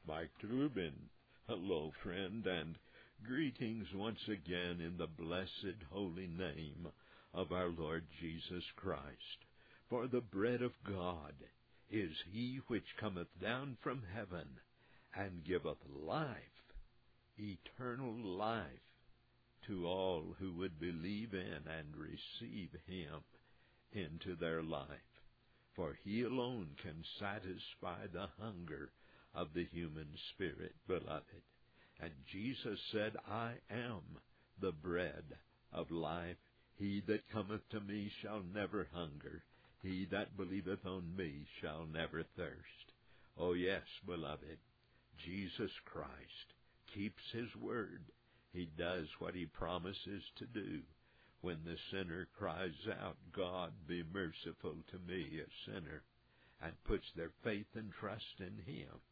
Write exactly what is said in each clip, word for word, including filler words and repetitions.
Mike Rubin. Hello, friend, and greetings once again in the blessed holy name of our Lord Jesus Christ. For the bread of God is he which cometh down from heaven, and giveth life, eternal life, to all who would believe in and receive him into their life. For he alone can satisfy the hunger of the human spirit, beloved. And Jesus said, I am the bread of life. He that cometh to me shall never hunger. He that believeth on me shall never thirst. Oh yes, beloved, Jesus Christ keeps his word. He does what he promises to do. When the sinner cries out, God, be merciful to me, a sinner, and puts their faith and trust in him.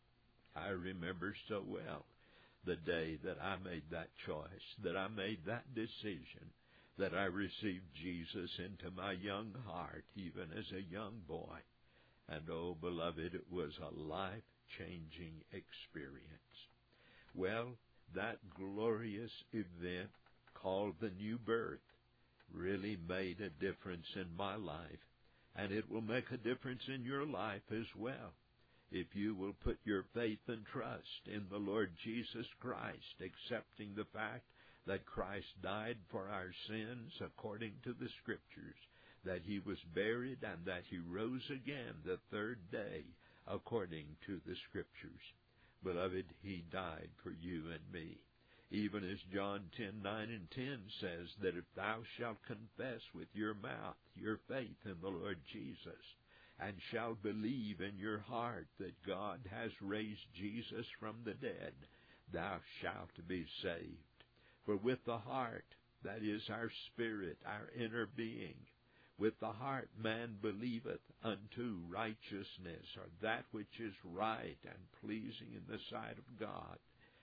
I remember so well the day that I made that choice, that I made that decision, that I received Jesus into my young heart, even as a young boy. And oh, beloved, it was a life-changing experience. Well, that glorious event called the new birth really made a difference in my life, and it will make a difference in your life as well. If you will put your faith and trust in the Lord Jesus Christ, accepting the fact that Christ died for our sins according to the Scriptures, that he was buried and that he rose again the third day according to the Scriptures. Beloved, he died for you and me. Even as John ten, nine and ten says, that if thou shalt confess with your mouth your faith in the Lord Jesus, and shalt believe in your heart that God has raised Jesus from the dead, thou shalt be saved. For with the heart, that is our spirit, our inner being, with the heart man believeth unto righteousness, or that which is right and pleasing in the sight of God.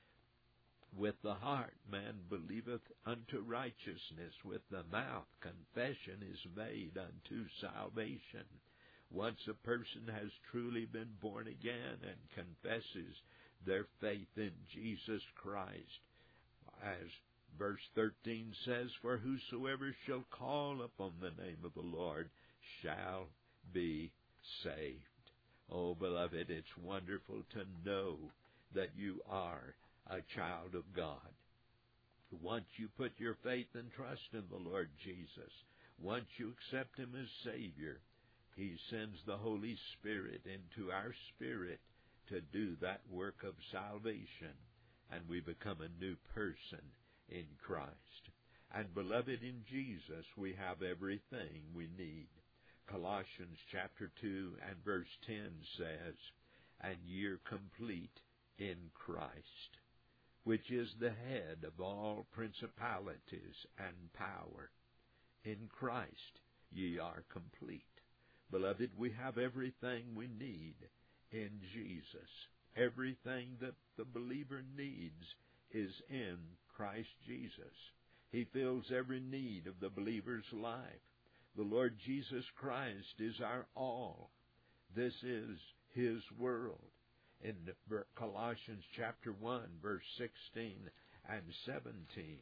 With the heart man believeth unto righteousness. With the mouth confession is made unto salvation. Once a person has truly been born again and confesses their faith in Jesus Christ, as verse thirteen says, for whosoever shall call upon the name of the Lord shall be saved. Oh, beloved, it's wonderful to know that you are a child of God. Once you put your faith and trust in the Lord Jesus, once you accept him as Savior, he sends the Holy Spirit into our spirit to do that work of salvation, and we become a new person in Christ. And beloved, in Jesus we have everything we need. Colossians chapter two and verse ten says, and ye are complete in Christ, which is the head of all principalities and power. In Christ ye are complete. Beloved, we have everything we need in Jesus. Everything that the believer needs is in Christ Jesus. He fills every need of the believer's life. The Lord Jesus Christ is our all. This is his world. In Colossians chapter one, verse sixteen and seventeen,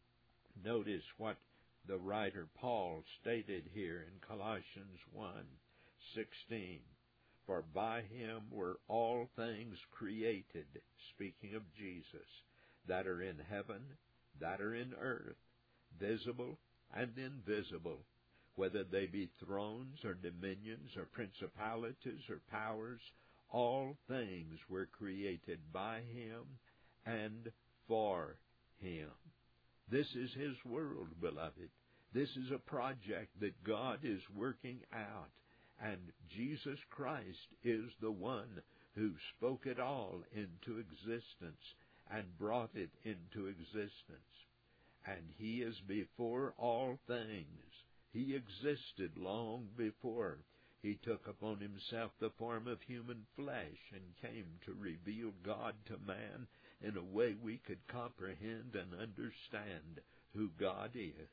notice what the writer Paul stated here in Colossians one, sixteen. For by him were all things created, speaking of Jesus, that are in heaven, that are in earth, visible and invisible, whether they be thrones or dominions or principalities or powers. All things were created by him and for him. This is his world, beloved. This is a project that God is working out, and Jesus Christ is the one who spoke it all into existence and brought it into existence. And he is before all things. He existed long before he took upon himself the form of human flesh and came to reveal God to man in a way we could comprehend and understand who God is.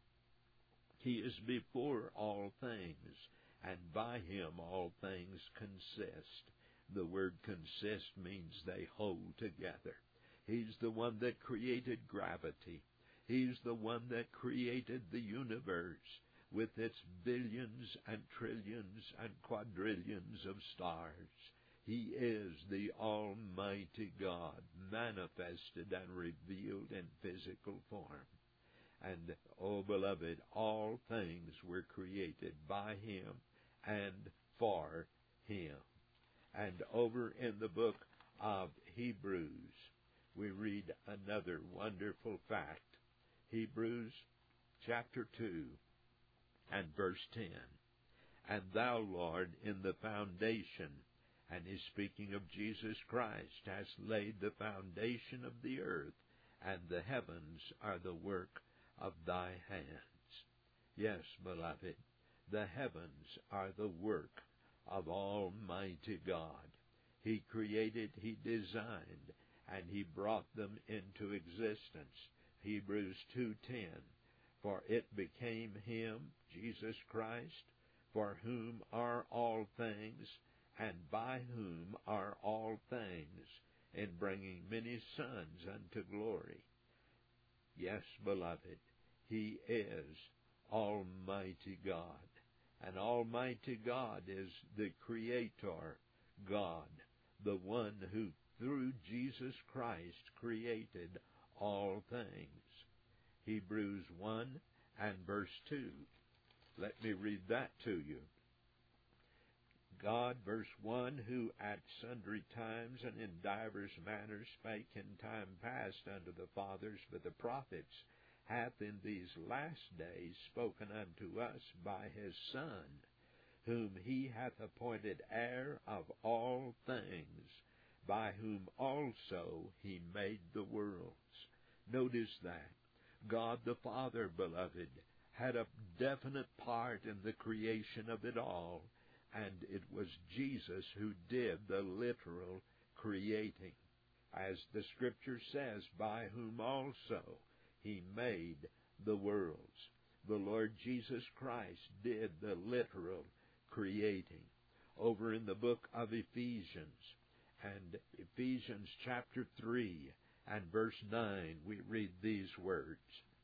He is before all things, and by him all things consist. The word consist means they hold together. He's the one that created gravity. He's the one that created the universe with its billions and trillions and quadrillions of stars. He is the Almighty God, manifested and revealed in physical form. And, oh beloved, all things were created by Him and for Him. And over in the book of Hebrews, we read another wonderful fact. Hebrews chapter two and verse ten. And thou, Lord, in the foundation, and he's speaking of Jesus Christ, hast laid the foundation of the earth, and the heavens are the work of thy hands. Yes, beloved, the heavens are the work of Almighty God. He created, He designed, and He brought them into existence. Hebrews two ten. For it became Him, Jesus Christ, for whom are all things, and by whom are all things, in bringing many sons unto glory. Yes, beloved, He is Almighty God. And Almighty God is the Creator God, the one who through Jesus Christ created all things. Hebrews one and verse two. Let me read that to you. God, verse one, who at sundry times and in divers manners spake in time past unto the fathers by the prophets, hath in these last days spoken unto us by His Son, whom He hath appointed heir of all things, by whom also He made the worlds. Notice that. God the Father, beloved, had a definite part in the creation of it all, and it was Jesus who did the literal creating. As the Scripture says, by whom also He made the worlds. The Lord Jesus Christ did the literal creating. Over in the book of Ephesians, and Ephesians chapter three and verse nine, we read these words.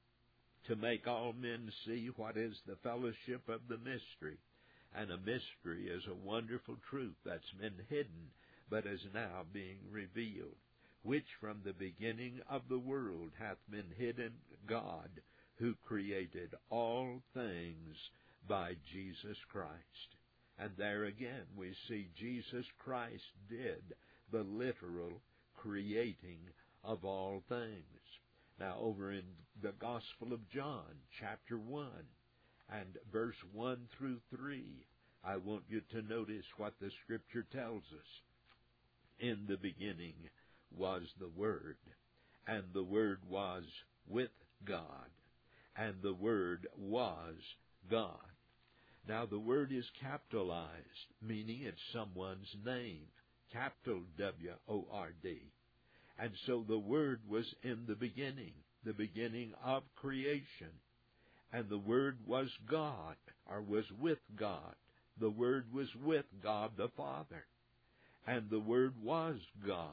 To make all men see what is the fellowship of the mystery. And a mystery is a wonderful truth that's been hidden, but is now being revealed, which from the beginning of the world hath been hidden God, who created all things by Jesus Christ. And there again we see Jesus Christ did the literal creating of all things. Now over in the Gospel of John, chapter one, and verse one through three, I want you to notice what the Scripture tells us. In the beginning was the Word, and the Word was with God, and the Word was God. Now the word is capitalized, meaning it's someone's name, capital W O R D. And so the Word was in the beginning, the beginning of creation. And the Word was God, or was with God. The Word was with God the Father. And the Word was God.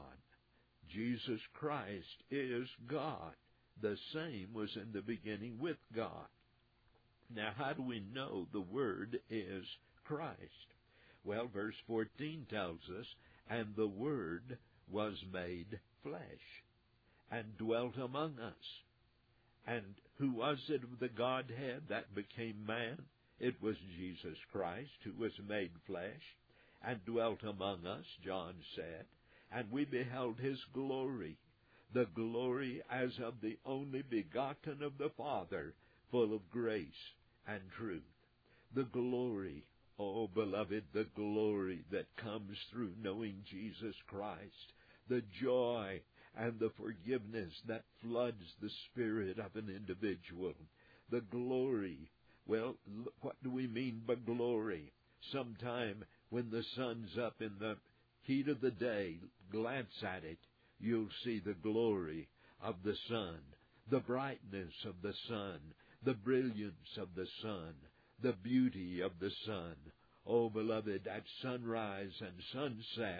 Jesus Christ is God. The same was in the beginning with God. Now, how do we know the Word is Christ? Well, verse fourteen tells us, and the Word was made flesh, and dwelt among us. And who was it of the Godhead that became man? It was Jesus Christ, who was made flesh, and dwelt among us, John said, and we beheld His glory, the glory as of the only begotten of the Father, full of grace and truth. The glory, oh beloved, the glory that comes through knowing Jesus Christ, the joy and the forgiveness that floods the spirit of an individual. The glory, well, what do we mean by glory? Sometime when the sun's up in the heat of the day, glance at it, you'll see the glory of the sun, the brightness of the sun, the brilliance of the sun, the beauty of the sun. Oh, beloved, at sunrise and sunset,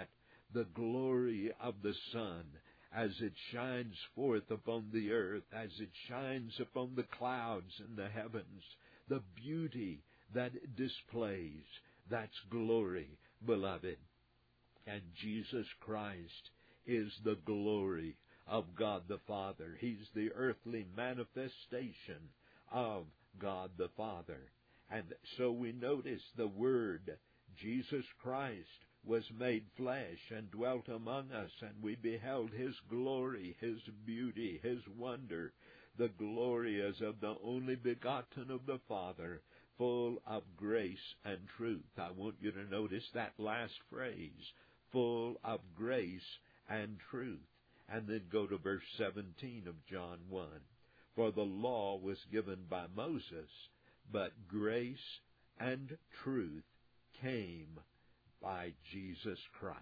the glory of the sun as it shines forth upon the earth, as it shines upon the clouds in the heavens, the beauty that it displays, that's glory, beloved. And Jesus Christ is the glory of God the Father. He's the earthly manifestation of God the Father. And so we notice the Word, Jesus Christ, was made flesh and dwelt among us, and we beheld His glory, His beauty, His wonder. The glory as of the only begotten of the Father, full of grace and truth. I want you to notice that last phrase, full of grace and truth. And then go to verse seventeen of John one. For the law was given by Moses, but grace and truth came by Jesus Christ.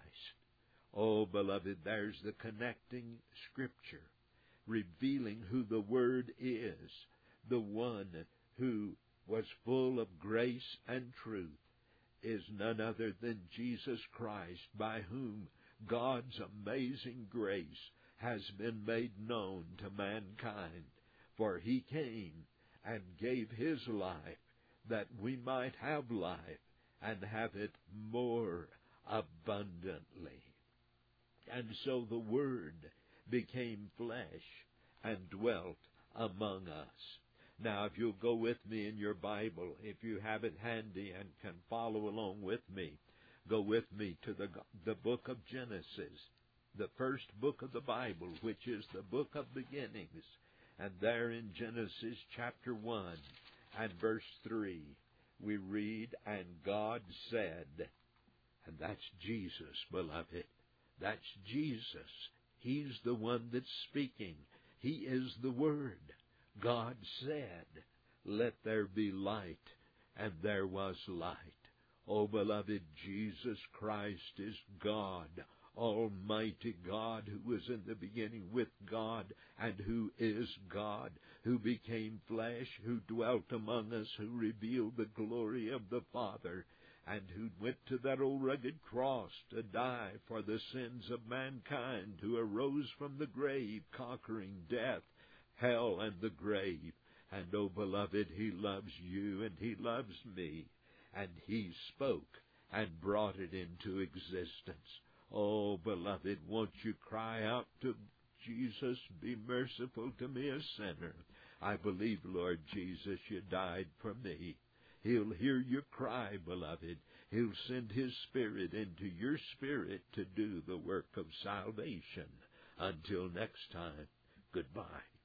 Oh, beloved, there's the connecting scripture, revealing who the Word is, the one who was full of grace and truth, is none other than Jesus Christ, by whom God's amazing grace has been made known to mankind. For He came and gave His life that we might have life and have it more abundantly. And so the Word became flesh and dwelt among us. Now, if you'll go with me in your Bible, if you have it handy and can follow along with me, go with me to the, the book of Genesis, the first book of the Bible, which is the book of beginnings. And there in Genesis chapter one and verse three, we read, and God said, and that's Jesus, beloved. That's Jesus. He's the one that's speaking. He is the Word. God said, let there be light, and there was light. Oh, beloved, Jesus Christ is God, Almighty God, who was in the beginning with God, and who is God, who became flesh, who dwelt among us, who revealed the glory of the Father, and who went to that old rugged cross to die for the sins of mankind, who arose from the grave, conquering death, hell, and the grave. And, oh, beloved, He loves you and He loves me. And He spoke and brought it into existence. Oh, beloved, won't you cry out to Jesus, be merciful to me, a sinner. I believe, Lord Jesus, you died for me. He'll hear your cry, beloved. He'll send His Spirit into your spirit to do the work of salvation. Until next time, goodbye.